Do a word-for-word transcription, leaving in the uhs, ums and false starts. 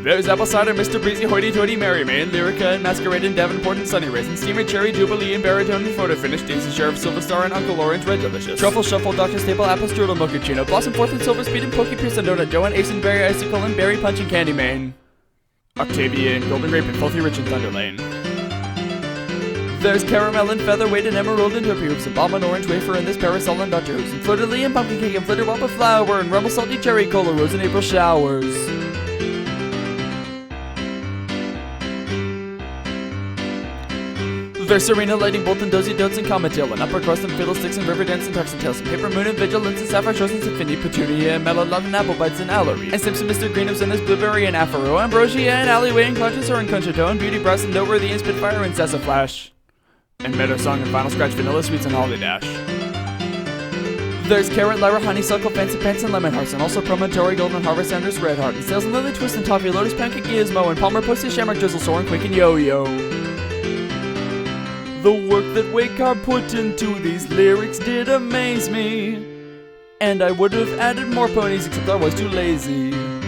There's apple cider, Mister Breezy, hoity-toity, Mary Main, Lyrica, and Masquerade, and Davenport, and Sunny Raisin, Steamer, Cherry, Jubilee, and Baritone, and Photo Finish, Daisy, Sheriff, Silver Star, and Uncle Orange, Red Delicious. Truffle, Shuffle, Doctor Staple, Apple Strudel, Mochaccino, Blossom, Fourth, and Silver Speed, and Pokey, Pierce, and Donut, Joe, and Ace, and Berry, Icicle, and Berry Punch, and Candy Mane. Octavia, and Golden Grape, and Filthy Rich, and Thunder Lane. There's caramel and featherweight and emerald and topi hoops and bomb and orange wafer and this parasol and Doctor Hoops and fleur de lis and pumpkin cake and flitter wop of flour and rumble salty cherry cola rose and April showers. There's Serena, Lightning Bolt, and Dozy Dotes, and Comet Tail, and Upper Crust, and Fiddlesticks, and River Dance, and Tucks and Tails, and Paper Moon, and Vigilance, and Sapphire Shores, and Symphony, Petunia, and Melolot, and Apple Bites, and Allery, and Simpson, Mister Greenups, and his Blueberry, and Afro, Ambrosia, and Alleyway, and Conscious, and Concerto, and Beauty Brass, and Noteworthy, and Spitfire, and Sassaflash, and Meadow Song, and Final Scratch, Vanilla Sweets, and Holiday Dash. There's Carrot, Lyra, Honeysuckle, Fancy Pants, and Lemon Hearts, and also Promontory, Golden Harvest, Andrews, Red Heart, and Sales, and Lily Twist, and Toffee, Lotus, Pancake, Gizmo, and Palmer, Pussy, Shamrock, Drizzle, Soren, Quick, and Yo-Yo. The work that Waycar put into these lyrics did amaze me, and I would have added more ponies except I was too lazy.